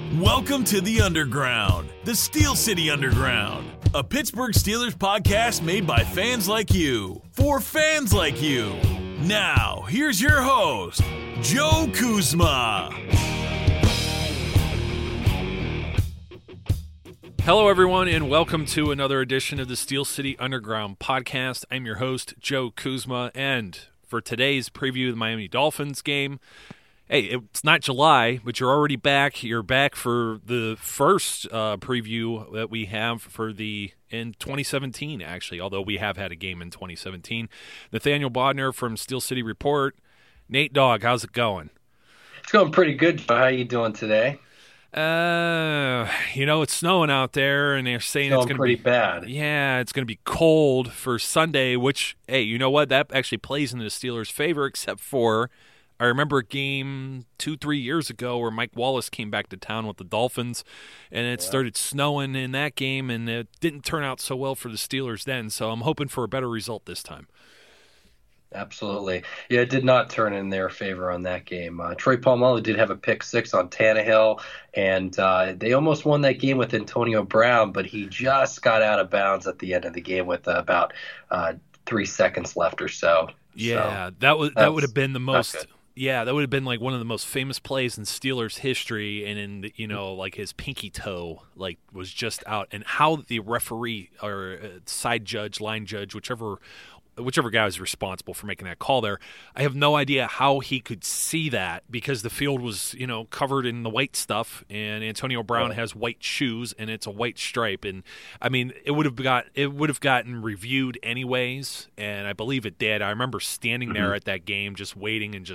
Welcome to the Underground, the Steel City Underground, a Pittsburgh Steelers podcast made by fans like you, for fans like you. Now, here's your host, Joe Kuzma. Hello, everyone, and welcome to another edition of the Steel City Underground podcast. I'm your host, Joe Kuzma, and for today's preview of the Miami Dolphins game, hey, it's not July, but you're already back. You're back for the first preview that we have in 2017, actually, although we have had a game in 2017. Nathaniel Bodner from Steel City Report. Nate Dogg, how's it going? It's going pretty good. How are you doing today? It's snowing out there, and they're saying it's going to be pretty bad. Yeah, it's going to be cold for Sunday, which, hey, you know what? That actually plays into the Steelers' favor, except for I remember a game 2-3 years ago where Mike Wallace came back to town with the Dolphins, and it started snowing in that game, and it didn't turn out so well for the Steelers then, so I'm hoping for a better result this time. Absolutely. Yeah, it did not turn in their favor on that game. Troy Polamalu did have a pick six on Tannehill, and they almost won that game with Antonio Brown, but he just got out of bounds at the end of the game with about 3 seconds left or so. Yeah, that would have been the most. Yeah, that would have been like one of the most famous plays in Steelers history, and like his pinky toe was just out, and how the referee or side judge, line judge, whichever guy was responsible for making that call there, I have no idea how he could see that because the field was, covered in the white stuff, and Antonio Brown has white shoes, and it's a white stripe, and I mean it would have gotten reviewed anyways, and I believe it did. I remember standing there at that game, just waiting, and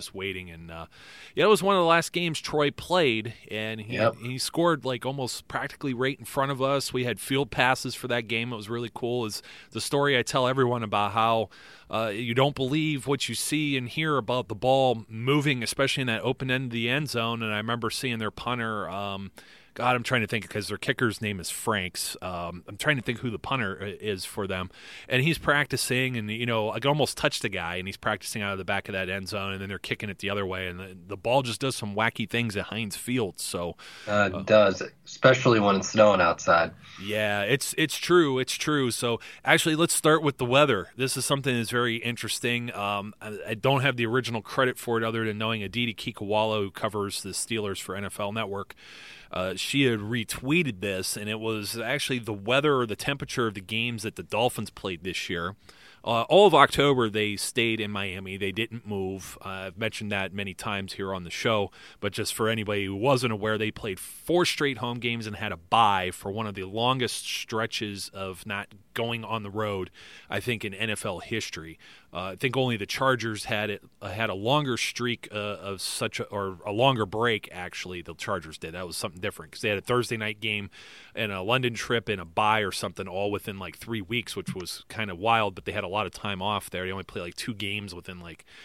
it was one of the last games Troy played, and he scored almost practically right in front of us. We had field passes for that game. It was really cool. Is the story I tell everyone about how you don't believe what you see and hear about the ball moving, especially in that open end of the end zone. And I remember seeing their punter, I'm trying to think because their kicker's name is Franks. I'm trying to think who the punter is for them. And he's practicing, and, I could almost touch the guy, and he's practicing out of the back of that end zone, and then they're kicking it the other way. And the ball just does some wacky things at Heinz Field. So it does, especially when it's snowing outside. Yeah, it's true. It's true. So actually, let's start with the weather. This is something that's very interesting. I don't have the original credit for it other than knowing Aditi Kikawala, who covers the Steelers for NFL Network. She had retweeted this, and it was actually the weather or the temperature of the games that the Dolphins played this year. All of October, they stayed in Miami. They didn't move. I've mentioned that many times here on the show, but just for anybody who wasn't aware, they played 4 straight home games and had a bye for one of the longest stretches of not going on the road, I think, in NFL history. I think only the Chargers had a longer streak of or a longer break, actually, the Chargers did. That was something different because they had a Thursday night game and a London trip and a bye or something all within 3 weeks, which was kind of wild, but they had a lot of time off there. They only played 2 games within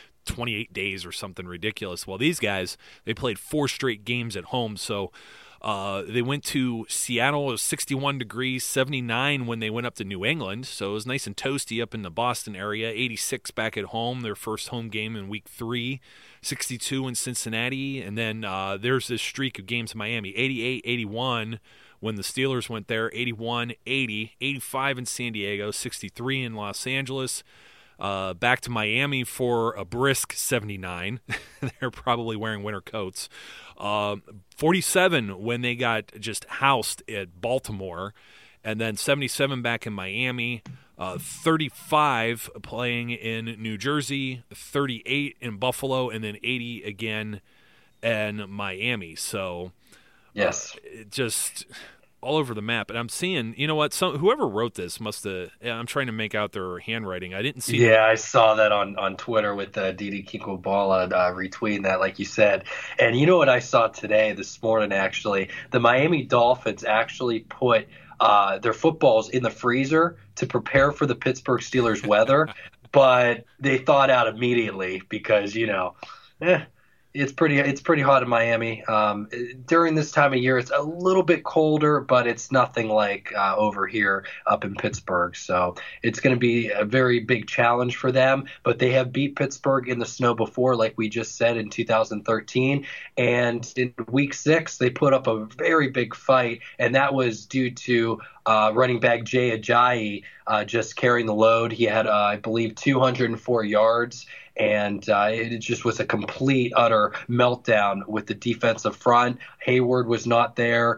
28 days or something ridiculous. Well, these guys, they played 4 straight games at home, so they went to Seattle. It was 61 degrees, 79 when they went up to New England, so it was nice and toasty up in the Boston area. 86 back at home, their first home game in week 3. 62 in Cincinnati, and then there's this streak of games in Miami. 88, 81 when the Steelers went there. 81, 80, 85 in San Diego, 63 in Los Angeles. Back to Miami for a brisk 79. They're probably wearing winter coats. 47 when they got just housed at Baltimore. And then 77 back in Miami. 35 playing in New Jersey. 38 in Buffalo. And then 80 again in Miami. So, yes, just all over the map. And I'm seeing, whoever wrote this must have, I'm trying to make out their handwriting. I didn't see. Yeah, I saw that on Twitter with Didi Kikawala retweeting that, like you said. And you know what I saw this morning, actually? The Miami Dolphins actually put their footballs in the freezer to prepare for the Pittsburgh Steelers weather, but they thawed out immediately because, It's pretty hot in Miami. During this time of year, it's a little bit colder, but it's nothing like over here up in Pittsburgh. So it's going to be a very big challenge for them. But they have beat Pittsburgh in the snow before, like we just said, in 2013. And in Week 6, they put up a very big fight, and that was due to running back Jay Ajayi just carrying the load. He had, I believe, 204 yards. And it just was a complete, utter meltdown with the defensive front. Hayward was not there.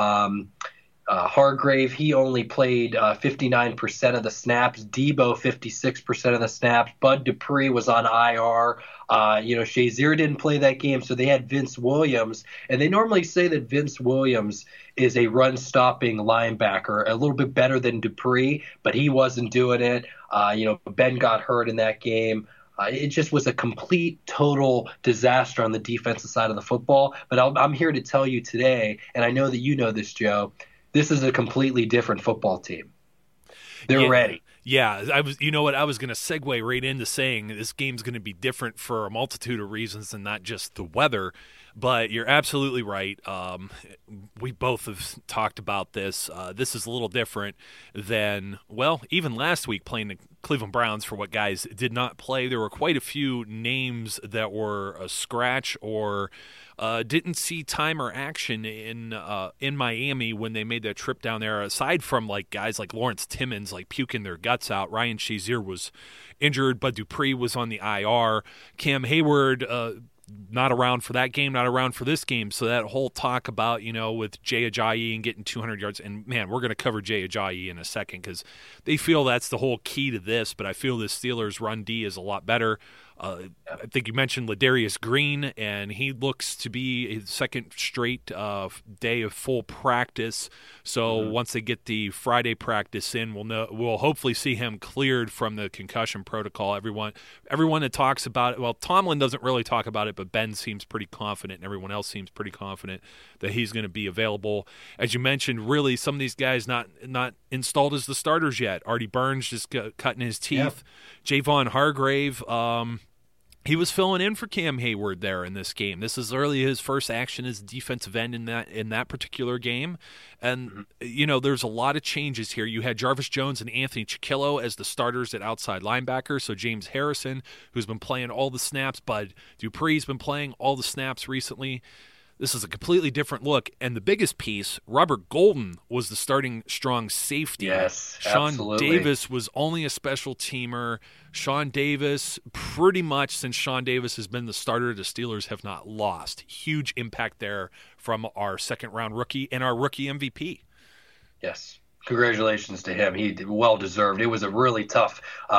Hargrave, he only played 59% of the snaps. Debo, 56% of the snaps. Bud Dupree was on IR. Shazier didn't play that game, so they had Vince Williams. And they normally say that Vince Williams is a run-stopping linebacker, a little bit better than Dupree, but he wasn't doing it. Ben got hurt in that game. It just was a complete, total disaster on the defensive side of the football. But I'm here to tell you today, and I know that you know this, Joe, this is a completely different football team. They're ready. Yeah, I was going to segue right into saying this game's going to be different for a multitude of reasons and not just the weather. But you're absolutely right. We both have talked about this. This is a little different than, even last week playing the Cleveland Browns, for what guys did not play. There were quite a few names that were a scratch or didn't see time or action in Miami when they made that trip down there. Aside from like guys like Lawrence Timmons like puking their guts out, Ryan Shazier was injured, Bud Dupree was on the IR, Cam Hayward not around for that game, not around for this game. So that whole talk about, with Jay Ajayi and getting 200 yards, and man, we're going to cover Jay Ajayi in a second because they feel that's the whole key to this, but I feel the Steelers' run D is a lot better. I think you mentioned Ladarius Green, and he looks to be his second straight day of full practice. So once they get the Friday practice in, we'll hopefully see him cleared from the concussion protocol. Everyone that talks about it, well, Tomlin doesn't really talk about it, but Ben seems pretty confident, and everyone else seems pretty confident that he's going to be available. As you mentioned, really some of these guys not installed as the starters yet. Artie Burns just cutting his teeth. Yep. Javon Hargrave. He was filling in for Cam Hayward there in this game. This is early his first action as defensive end in that particular game. And, there's a lot of changes here. You had Jarvis Jones and Anthony Chiquillo as the starters at outside linebacker. So James Harrison, who's been playing all the snaps. Bud Dupree's been playing all the snaps recently. This is a completely different look. And the biggest piece, Robert Golden was the starting strong safety. Yes, Sean absolutely. Davis was only a special teamer. Sean Davis, pretty much since Sean Davis has been the starter, the Steelers have not lost. Huge impact there from our second-round rookie and our rookie MVP. Yes. Congratulations to him. He well deserved. It was a really tough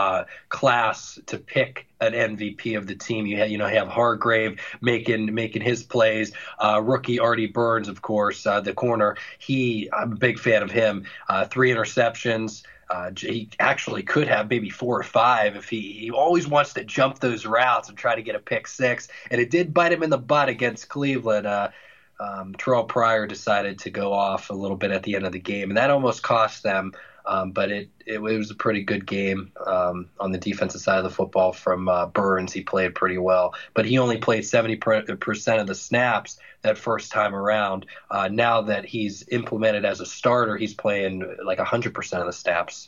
class to pick an MVP of the team. You have Hargrave making his plays. Rookie Artie Burns, of course, the corner. I'm a big fan of him. 3 interceptions. He actually could have maybe 4 or 5 if he always wants to jump those routes and try to get a pick 6. And it did bite him in the butt against Cleveland. Terrell Pryor decided to go off a little bit at the end of the game, and that almost cost them. But it was a pretty good game on the defensive side of the football from Burns. He played pretty well, but he only played 70% of the snaps that first time around. Now that he's implemented as a starter, he's playing like 100% of the snaps.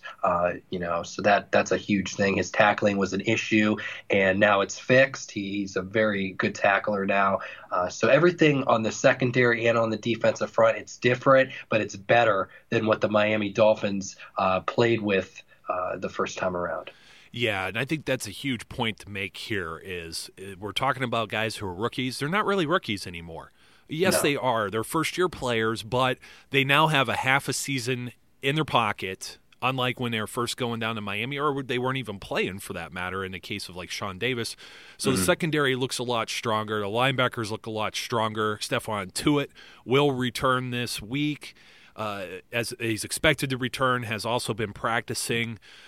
So that's a huge thing. His tackling was an issue, and now it's fixed. He's a very good tackler now. So everything on the secondary and on the defensive front, it's different, but it's better than what the Miami Dolphins played with the first time around. Yeah, and I think that's a huge point to make here is we're talking about guys who are rookies. They're not really rookies anymore. Yes, no. They are. They're first-year players, but they now have a half a season in their pocket, unlike when they were first going down to Miami, or they weren't even playing for that matter in the case of like Sean Davis. So the secondary looks a lot stronger. The linebackers look a lot stronger. Stephon Tuitt will return this week. As he's expected to return, has also been practicing.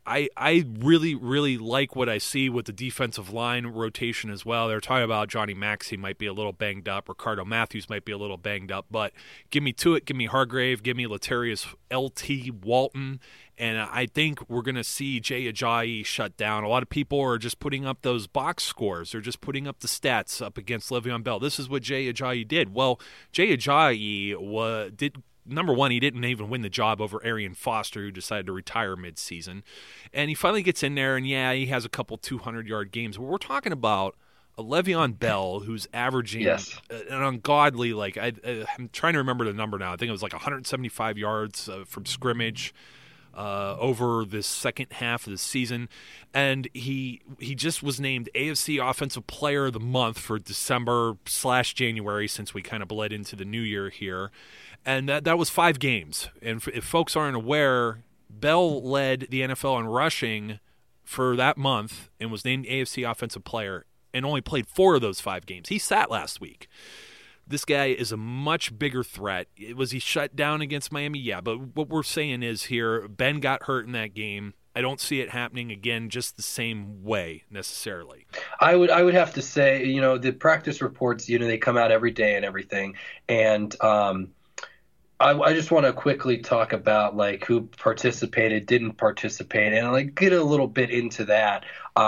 I really, really like what I see with the defensive line rotation as well. They're talking about Johnny Maxey might be a little banged up. Ricardo Matthews might be a little banged up. But give me Tuitt, give me Hargrave, give me Latarius L.T. Walton. And I think we're going to see Jay Ajayi shut down. A lot of people are just putting up those box scores. They're just putting up the stats up against Le'Veon Bell. This is what Jay Ajayi did. Well, Jay Ajayi did – number one, he didn't even win the job over Arian Foster, who decided to retire midseason. And he finally gets in there, and yeah, he has a couple 200-yard games. But we're talking about a Le'Veon Bell who's averaging an ungodly, I'm trying to remember the number now. I think it was like 175 yards from scrimmage over this second half of the season. And he just was named AFC Offensive Player of the Month for December/January, since we kind of bled into the new year here. And that was 5 games. And if folks aren't aware, Bell led the NFL in rushing for that month and was named AFC Offensive Player and only played 4 of those 5 games. He sat last week. This guy is a much bigger threat. Was he shut down against Miami? Yeah, but what we're saying is here, Ben got hurt in that game. I don't see it happening again just the same way necessarily. I would have to say, the practice reports, they come out every day and everything. And I just want to quickly talk about who participated, didn't participate, and get a little bit into that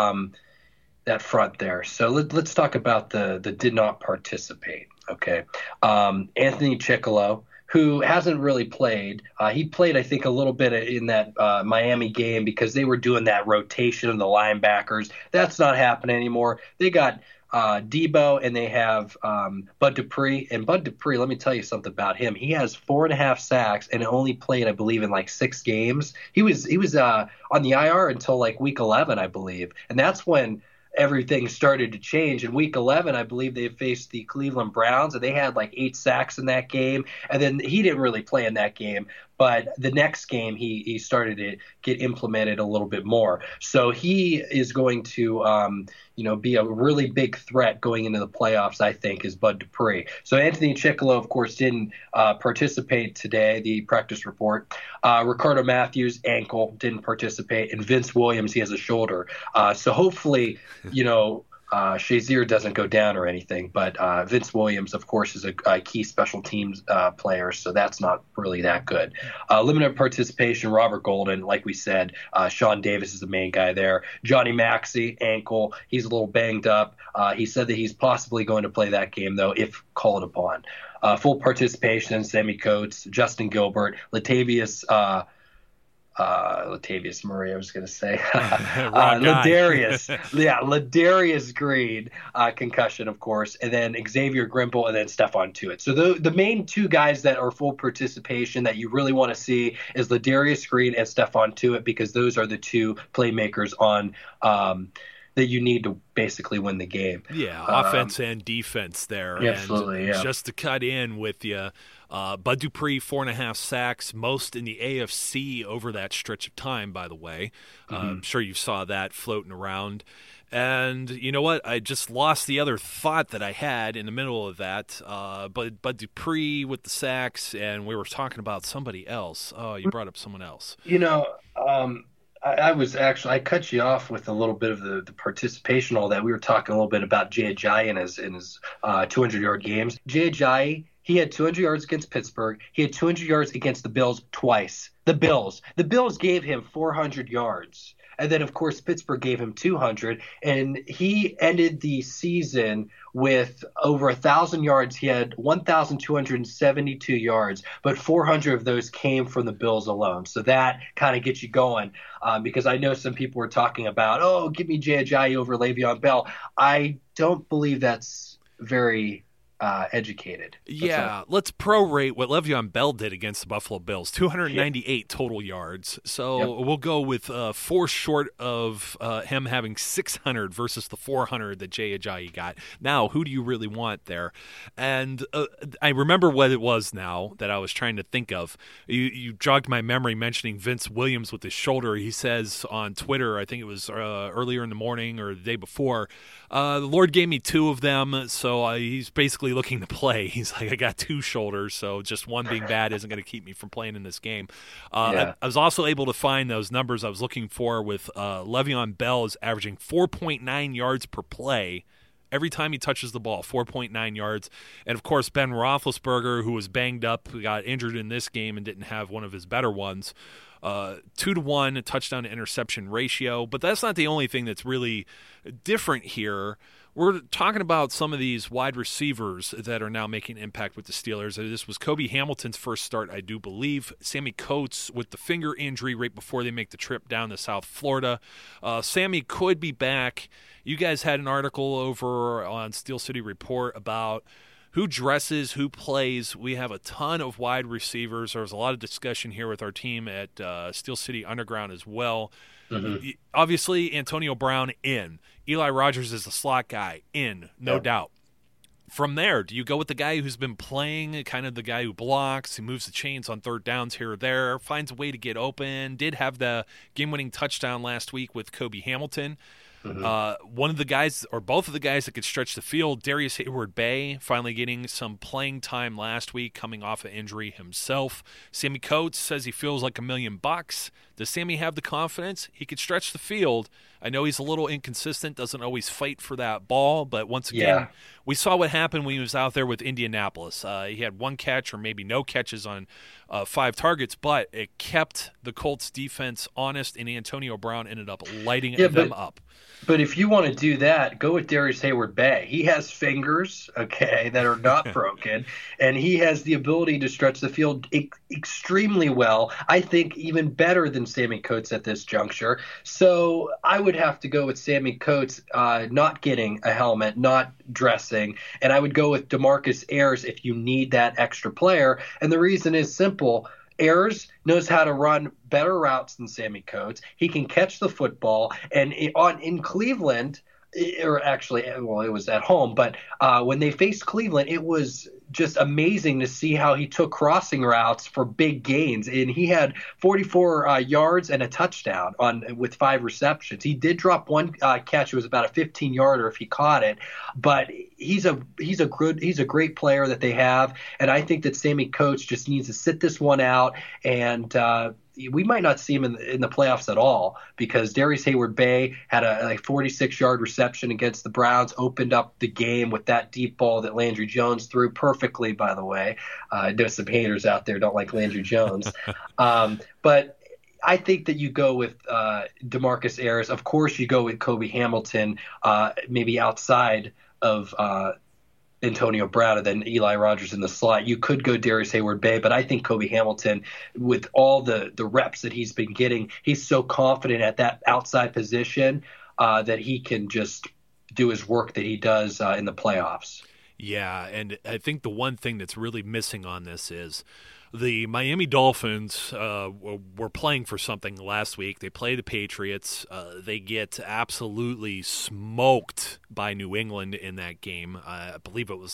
front there. So let's talk about the did not participate. Okay, Anthony Chickillo, who hasn't really played. He played, I think, a little bit in that Miami game because they were doing that rotation of the linebackers. That's not happening anymore. They got Debo, and they have Bud Dupree. And Bud Dupree, let me tell you something about him. He has 4.5 sacks and only played, I believe, in 6 games. He was on the IR until week 11, I believe, and that's when everything started to change. In week 11, I believe they faced the Cleveland Browns, and they had 8 sacks in that game. And then he didn't really play in that game, but the next game he started to get implemented a little bit more. So he is going to be a really big threat going into the playoffs, I think, is Bud Dupree. So Anthony Chickillo, of course, didn't participate today, the practice report. Ricardo Matthews, ankle, didn't participate. And Vince Williams, he has a shoulder. So hopefully, Shazier doesn't go down or anything. But Vince Williams, of course, is a key special teams player, so that's not really that good. Limited participation, Robert Golden, like we said. Sean Davis is the main guy there. Johnny Maxey, ankle. He's a little banged up. He said that he's possibly going to play that game, though, if called upon. Full participation, Sammy Coates, Justin Gilbert, Latavius Murray, I was going to say. Ladarius Green, concussion, of course, and then Xavier Grimble, and then Stephon Tuitt. So the main 2 guys that are full participation that you really want to see is Ladarius Green and Stephon Tuitt, because those are the 2 playmakers on that you need to basically win the game. Yeah, offense and defense there. Absolutely, and just to cut in with you, Bud Dupree, 4.5 sacks, most in the AFC over that stretch of time, by the way. I'm sure you saw that floating around. And you know what? I just lost the other thought that I had in the middle of that. But Bud Dupree with the sacks, and we were talking about somebody else. Oh, you brought up someone else. I cut you off with a little bit of the participation, all that. We were talking a little bit about Jay Ajayi in his 200-yard games. Jay Ajayi, he had 200 yards against Pittsburgh. He had 200 yards against the Bills twice. The Bills gave him 400 yards. And then, of course, Pittsburgh gave him 200. And he ended the season with over 1,000 yards. He had 1,272 yards, but 400 of those came from the Bills alone. So that kind of gets you going, because I know some people were talking about, give me Jay Ajayi over Le'Veon Bell. I don't believe that's very educated. Yeah, let's prorate what Le'Veon Bell did against the Buffalo Bills. 298 total yards. So we'll go with 4 short of him having 600 versus the 400 that Jay Ajayi got. Now, who do you really want there? And I remember what it was now that I was trying to think of. You jogged my memory mentioning Vince Williams with his shoulder. He says on Twitter, I think it was earlier in the morning or the day before, The Lord gave me 2 of them, so he's basically looking to play. He's like, I got 2 shoulders, so just one being bad isn't going to keep me from playing in this game. I was also able to find those numbers I was looking for with Le'Veon Bell is averaging 4.9 yards per play. Every time he touches the ball, 4.9 yards. And, of course, Ben Roethlisberger, who was banged up, who got injured in this game and didn't have one of his better ones, 2-to-1 touchdown to interception ratio. But that's not the only thing that's really different here. We're talking about some of these wide receivers that are now making impact with the Steelers. This was Kobe Hamilton's first start, I do believe. Sammy Coates with the finger injury right before they make the trip down to South Florida. Sammy could be back. You guys had an article over on Steel City Report about who dresses, who plays. We have a ton of wide receivers. There was a lot of discussion here with our team at Steel City Underground as well. Mm-hmm. Obviously, Antonio Brown in. Eli Rogers is the slot guy in, no doubt. From there, do you go with the guy who's been playing, kind of the guy who blocks, who moves the chains on third downs here or there, finds a way to get open, did have the game-winning touchdown last week with Kobe Hamilton? Mm-hmm. One of the guys, or both of the guys that could stretch the field, Darius Hayward-Bay, finally getting some playing time last week, coming off an injury himself. Sammy Coates says he feels like $1 million. Does Sammy have the confidence? He could stretch the field. I know he's a little inconsistent, doesn't always fight for that ball, but once again, we saw what happened when he was out there with Indianapolis. He had 1 catch or maybe no catches on 5 targets, but it kept the Colts defense honest, and Antonio Brown ended up lighting them up. But if you want to do that, go with Darius Hayward-Bay. He has fingers, that are not broken, and he has the ability to stretch the field extremely well. I think even better than Sammy Coates at this juncture. So I would have to go with Sammy Coates not getting a helmet, not dressing, and I would go with DeMarcus Ayers if you need that extra player. And the reason is simple. Ayers knows how to run better routes than Sammy Coates. He can catch the football. And in Cleveland, or actually, well, it was at home, but when they faced Cleveland, it was just amazing to see how he took crossing routes for big gains. And he had 44 yards and a touchdown with 5 receptions. He did drop 1 catch. It was about a 15-yarder if he caught it. But he's a great player that they have. And I think that Sammy Coates just needs to sit this one out, and we might not see him in the playoffs at all, because Darius Hayward-Bay had a 46-yard reception against the Browns, opened up the game with that deep ball that Landry Jones threw perfectly, by the way. I know some haters out there don't like Landry Jones. But I think that you go with DeMarcus Ayers. Of course, you go with Kobe Hamilton, maybe outside of Antonio Brown and then Eli Rogers in the slot. You could go Darius Hayward-Bay, but I think Kobe Hamilton, with all the reps that he's been getting, he's so confident at that outside position that he can just do his work that he does in the playoffs. Yeah, and I think the one thing that's really missing on this is the Miami Dolphins were playing for something last week. They play the Patriots. They get absolutely smoked by New England in that game. I believe it was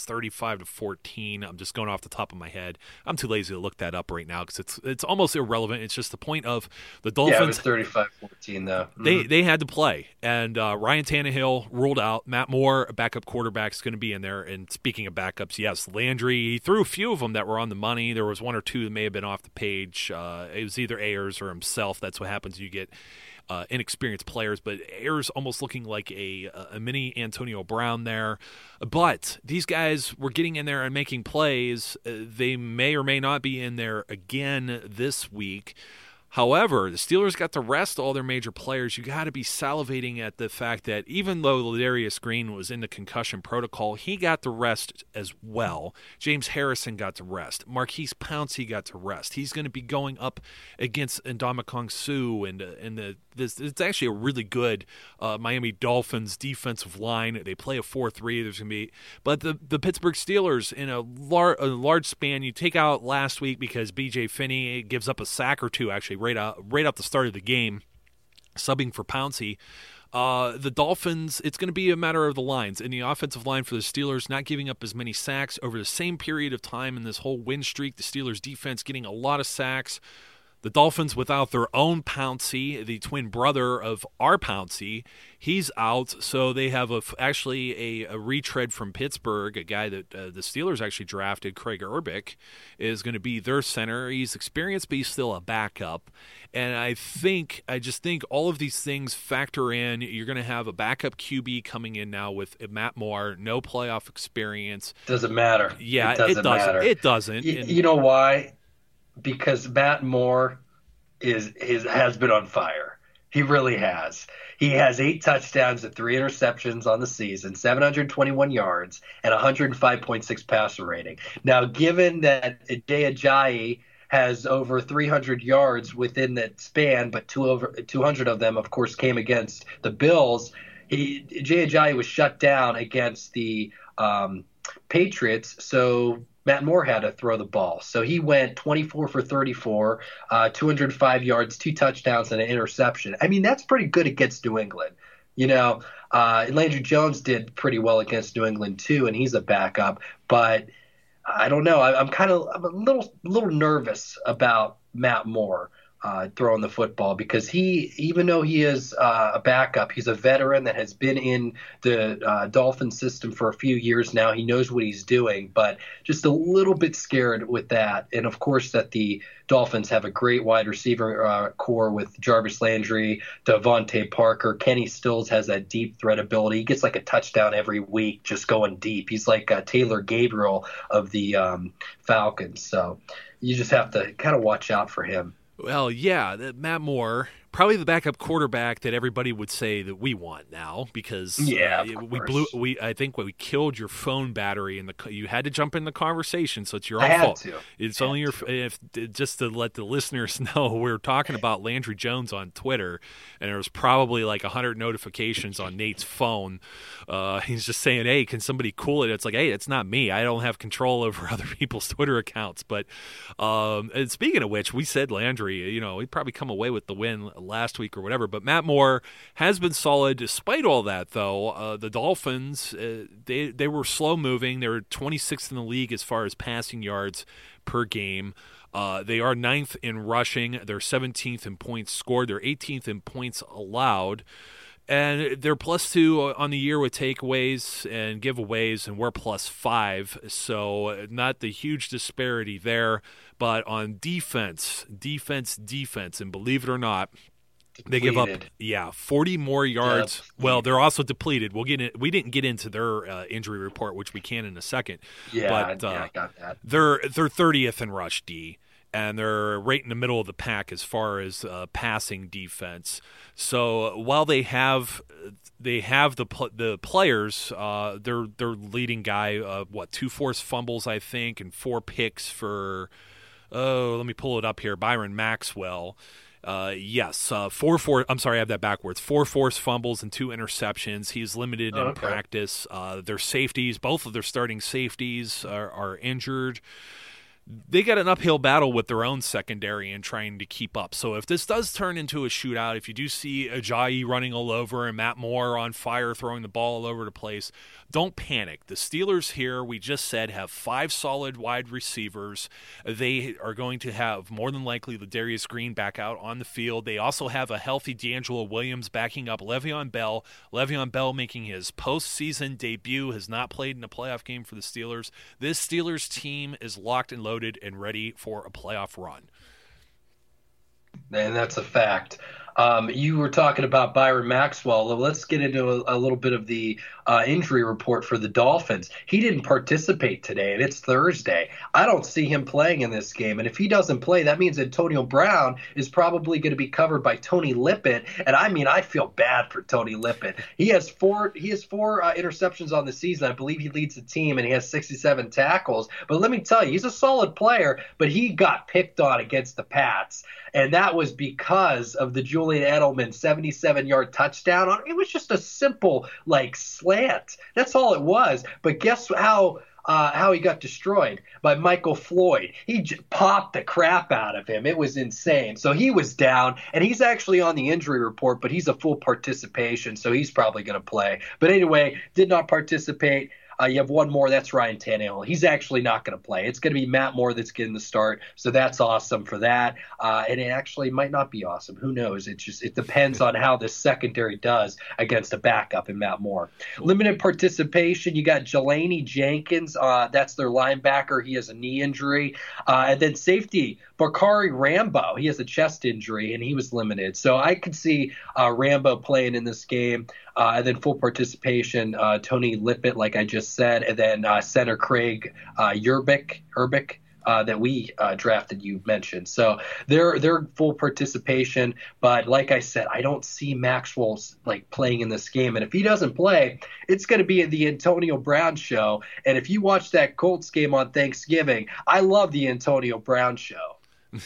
35-14. I'm just going off the top of my head. I'm too lazy to look that up right now because it's almost irrelevant. It's just the point of the Dolphins. Yeah, it was 35-14 though. They had to play, and Ryan Tannehill ruled out. Matt Moore, a backup quarterback, is going to be in there. And speaking of backups, yes, Landry, he threw a few of them that were on the money. There was 1 or 2 that may have been off the page. It was either Ayers or himself. That's what happens. You get inexperienced players, but Ayers almost looking like a mini Antonio Brown there. But these guys were getting in there and making plays. They may or may not be in there again this week. However, the Steelers got to rest all their major players. You got to be salivating at the fact that even though Ladarius Green was in the concussion protocol, he got to rest as well. James Harrison got to rest. Marquise Pouncey got to rest. He's going to be going up against Ndamukong Suh, and it's actually a really good Miami Dolphins defensive line. They play a 4-3. There's going to be, but the Pittsburgh Steelers in a large span. You take out last week because B.J. Finney gives up a sack or 2 actually right out the start of the game, subbing for Pouncey. The Dolphins, it's going to be a matter of the lines. In the offensive line for the Steelers, not giving up as many sacks over the same period of time in this whole win streak. The Steelers defense getting a lot of sacks. The Dolphins without their own Pouncey, the twin brother of our Pouncey, he's out. So they have actually a retread from Pittsburgh, a guy that the Steelers actually drafted, Craig Urbick, is going to be their center. He's experienced, but he's still a backup. And I just think all of these things factor in. You're going to have a backup QB coming in now with Matt Moore, no playoff experience. Doesn't matter. Yeah, it doesn't matter. It doesn't. You know why? Because Matt Moore has been on fire. He really has. He has 8 touchdowns and 3 interceptions on the season, 721 yards, and 105.6 passer rating. Now, given that Jay Ajayi has over 300 yards within that span, but 200 of them, of course, came against the Bills, Jay Ajayi was shut down against the Patriots, so Matt Moore had to throw the ball. So he went 24 for 34, 205 yards, 2 touchdowns, and an interception. I mean, that's pretty good against New England. Landry Jones did pretty well against New England too, and he's a backup. But I don't know. I'm a little nervous about Matt Moore throwing the football, because even though he is a backup, he's a veteran that has been in the Dolphin system for a few years now. He knows what he's doing, but just a little bit scared with that. And of course that the Dolphins have a great wide receiver core with Jarvis Landry, Devontae Parker. Kenny Stills has that deep threat ability. He gets like a touchdown every week just going deep. He's like Taylor Gabriel of the Falcons. So you just have to kind of watch out for him. Well, yeah, Matt Moore, probably the backup quarterback that everybody would say that we want now, because I think we killed your phone battery and you had to jump in the conversation, so it's your own fault. It's only your just to let the listeners know, we were talking about Landry Jones on Twitter, and there was probably like 100 notifications on Nate's phone. He's just saying, "Hey, can somebody cool it?" It's like, "Hey, it's not me. I don't have control over other people's Twitter accounts." But and speaking of which, we said Landry, he'd probably come away with the win last week or whatever, but Matt Moore has been solid despite all that, though. The Dolphins, they were slow moving. They were 26th in the league as far as passing yards per game. They are 9th in rushing. They're 17th in points scored. They're 18th in points allowed. And they're +2 on the year with takeaways and giveaways, and we're +5. So not the huge disparity there. But on defense, and believe it or not, they give up 40 more yards. Well, they're also depleted. We didn't get into their injury report, which we can in a second. I got that. They're 30th in rush D, and they're right in the middle of the pack as far as passing defense. So while they have the players, their leading guy, 2 forced fumbles, I think, and 4 picks for. Oh, let me pull it up here. Byron Maxwell. Yes, 4. I'm sorry, I have that backwards. 4 forced fumbles and 2 interceptions. He's limited in practice. Their safeties, both of their starting safeties, are injured. They got an uphill battle with their own secondary and trying to keep up. So if this does turn into a shootout, if you do see Ajayi running all over and Matt Moore on fire throwing the ball all over the place, don't panic. The Steelers here, we just said, have 5 solid wide receivers. They are going to have more than likely Ladarius Green back out on the field. They also have a healthy D'Angelo Williams backing up Le'Veon Bell. Le'Veon Bell making his postseason debut, has not played in a playoff game for the Steelers. This Steelers team is locked and loaded and ready for a playoff run. And that's a fact. You were talking about Byron Maxwell. Let's get into a little bit of the injury report for the Dolphins. He didn't participate today, and it's Thursday. I don't see him playing in this game. And if he doesn't play, that means Antonio Brown is probably going to be covered by Tony Lippett. And I feel bad for Tony Lippett. He has four interceptions on the season. I believe he leads the team, and he has 67 tackles. But let me tell you, he's a solid player, but he got picked on against the Pats. And that was because of the Julian Edelman 77-yard touchdown. It was just a simple, slant. That's all it was. But guess how he got destroyed? By Michael Floyd. He popped the crap out of him. It was insane. So he was down, and he's actually on the injury report, but he's a full participation, so he's probably going to play. But anyway, did not participate. You have one more. That's Ryan Tannehill. He's actually not going to play. It's going to be Matt Moore that's getting the start. So that's awesome for that. And it actually might not be awesome. Who knows? It depends on how this secondary does against a backup in Matt Moore. Limited participation. You got Jelani Jenkins. That's their linebacker. He has a knee injury. And then safety, Bakari Rambo. He has a chest injury, and he was limited. So I could see Rambo playing in this game. And then full participation, Tony Lippett, like I just said, and then center Craig Urbik that we drafted, you mentioned. So they're full participation. But like I said, I don't see Maxwell like playing in this game. And if he doesn't play, it's going to be the Antonio Brown show. And if you watch that Colts game on Thanksgiving, I love the Antonio Brown show.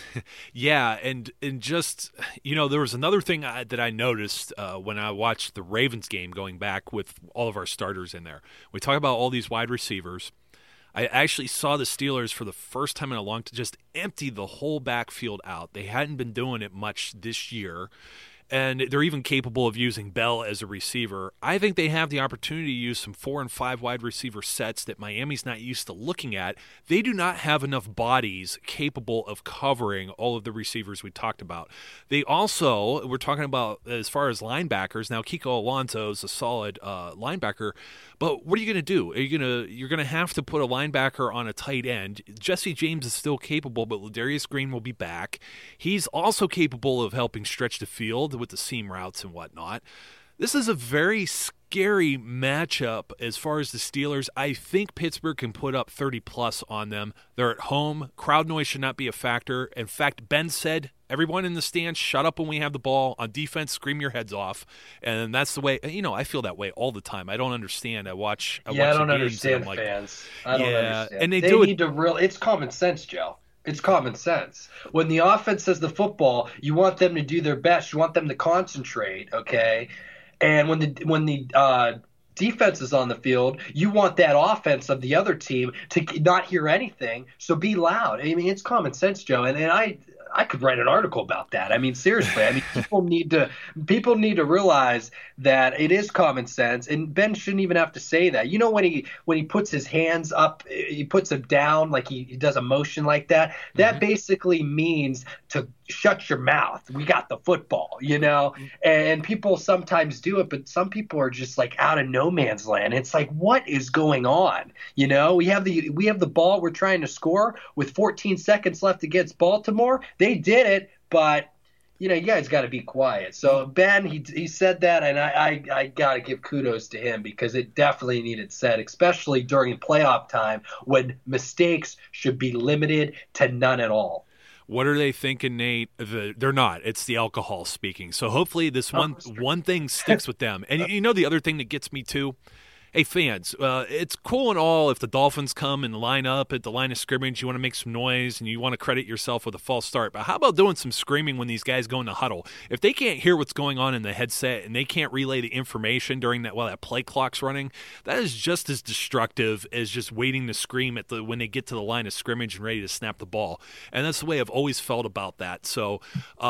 Yeah, and just, there was another thing that I noticed when I watched the Ravens game going back with all of our starters in there. We talk about all these wide receivers. I actually saw the Steelers for the first time in a long time just empty the whole backfield out. They hadn't been doing it much this year. And they're even capable of using Bell as a receiver. I think they have the opportunity to use some 4 and 5 wide receiver sets that Miami's not used to looking at. They do not have enough bodies capable of covering all of the receivers we talked about. They also, we're talking about as far as linebackers, now Kiko Alonso is a solid linebacker, but what are you going to do? You're going to have to put a linebacker on a tight end. Jesse James is still capable, but Ladarius Green will be back. He's also capable of helping stretch the field with the seam routes and whatnot. This is a very scary matchup as far as the Steelers. I think Pittsburgh can put up 30-plus on them. They're at home. Crowd noise should not be a factor. In fact, Ben said, everyone in the stands, shut up when we have the ball. On defense, scream your heads off. And that's the way, I feel that way all the time. I don't understand. I watch I don't understand fans. I don't understand. And they need to it's common sense, Joe. It's common sense. When the offense has the football, you want them to do their best. You want them to concentrate, okay? And when the defense is on the field, you want that offense of the other team to not hear anything, so be loud. I mean, it's common sense, Joe. And I could write an article about that. I mean, seriously. I mean, people need to realize that it is common sense, and Ben shouldn't even have to say that. When he puts his hands up, he puts them down, like he does a motion like that. That basically means to shut your mouth. We got the football, And people sometimes do it, but some people are just like out of no man's land. It's like, what is going on? We have the ball. We're trying to score with 14 seconds left against Baltimore. They did it, but you guys got to be quiet. So Ben, he said that, and I got to give kudos to him because it definitely needed said, especially during playoff time when mistakes should be limited to none at all. What are they thinking, Nate? They're not. It's the alcohol speaking. So hopefully this one thing sticks with them. And the other thing that gets me too? Hey, fans, it's cool and all if the Dolphins come and line up at the line of scrimmage, you want to make some noise and you want to credit yourself with a false start. But how about doing some screaming when these guys go in the huddle? If they can't hear what's going on in the headset and they can't relay the information during that while that play clock's running, that is just as destructive as just waiting to scream when they get to the line of scrimmage and ready to snap the ball. And that's the way I've always felt about that. So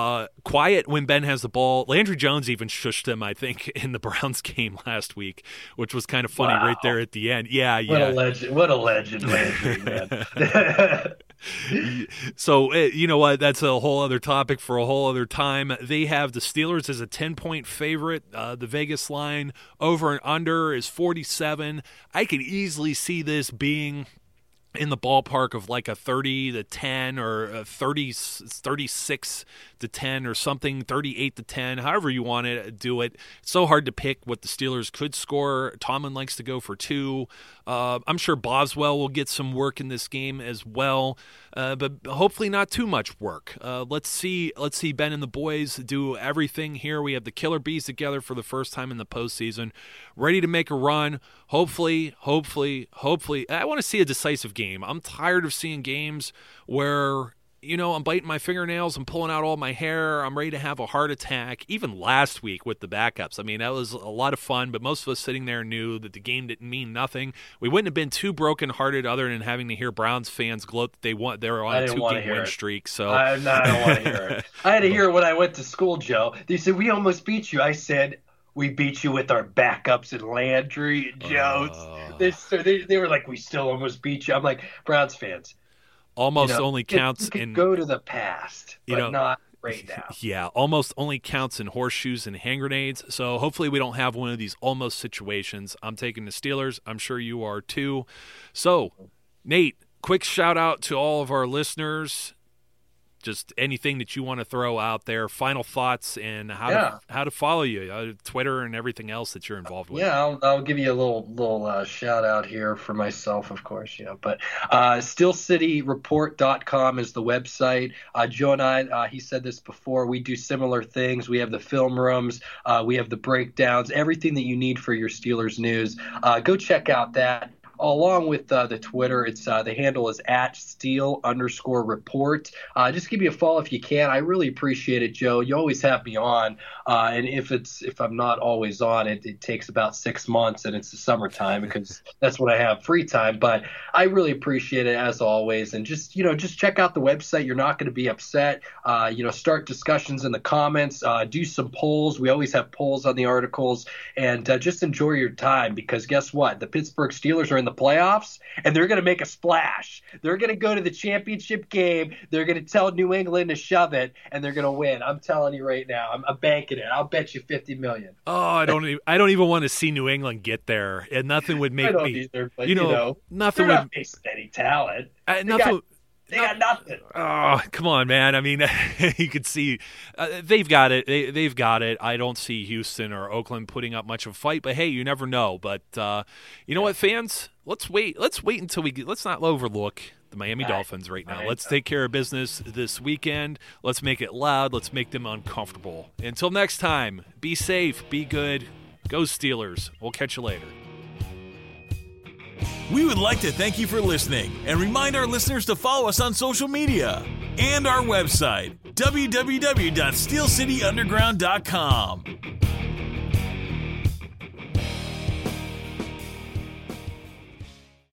quiet when Ben has the ball. Landry Jones even shushed him, I think, in the Browns game last week, which was kind of funny right there at the end. Yeah. What a legend, Landry, man. So, you know what? That's a whole other topic for a whole other time. They have the Steelers as a 10-point favorite. The Vegas line over and under is 47. I could easily see this being in the ballpark of like a 30-10 or a 36-10 or something, 38-10, however you want to do it. It's so hard to pick what the Steelers could score. Tomlin likes to go for 2. I'm sure Boswell will get some work in this game as well, but hopefully not too much work. Let's see Ben and the boys do everything here. We have the Killer Bees together for the first time in the postseason, ready to make a run. Hopefully, I want to see a decisive game. I'm tired of seeing games where I'm biting my fingernails, I'm pulling out all my hair, I'm ready to have a heart attack. Even last week with the backups, I mean, that was a lot of fun, but most of us sitting there knew that the game didn't mean nothing. We wouldn't have been too brokenhearted other than having to hear Browns fans gloat that they were on a 2-game win streak. So I don't want to hear it. I had to hear it when I went to school, Joe. They said, we almost beat you. I said, we beat you with our backups and Landry and Jones. They were like, we still almost beat you. I'm like, Browns fans. Almost only counts in. Go to the past, but not right now. Yeah, almost only counts in horseshoes and hand grenades. So hopefully we don't have one of these almost situations. I'm taking the Steelers. I'm sure you are too. So, Nate, quick shout out to all of our listeners. Just anything that you want to throw out there, final thoughts, and how to follow you, Twitter and everything else that you're involved with. Yeah, I'll give you a little shout out here for myself, of course, But SteelCityReport.com is the website. Joe and I, he said this before, we do similar things. We have the film rooms, we have the breakdowns, everything that you need for your Steelers news. Go check out that. Along with the Twitter, it's the handle is @Steel_report. Just give me a follow if you can. I really appreciate it, Joe. You always have me on, and if I'm not always on, it takes about 6 months, and it's the summertime because that's when I have free time. But I really appreciate it as always, and just check out the website. You're not going to be upset. Start discussions in the comments. Do some polls. We always have polls on the articles, and just enjoy your time because guess what? The Pittsburgh Steelers are in the playoffs, and they're going to make a splash. They're going to go to the championship game. They're going to tell New England to shove it, and they're going to win. I'm telling you right now. I'm banking it. I'll bet you $50 million. Oh, I don't even want to see New England get there, and nothing would make me. Either, but, nothing would not facing any talent. They got nothing. Oh, come on, man. I mean, you could see they've got it. They've got it. I don't see Houston or Oakland putting up much of a fight, but hey, you never know. But you know what, fans? Let's wait until let's not overlook the Miami Dolphins right now. Let's take care of business this weekend. Let's make it loud. Let's make them uncomfortable. Until next time, be safe, be good. Go Steelers. We'll catch you later. We would like to thank you for listening and remind our listeners to follow us on social media and our website, www.steelcityunderground.com.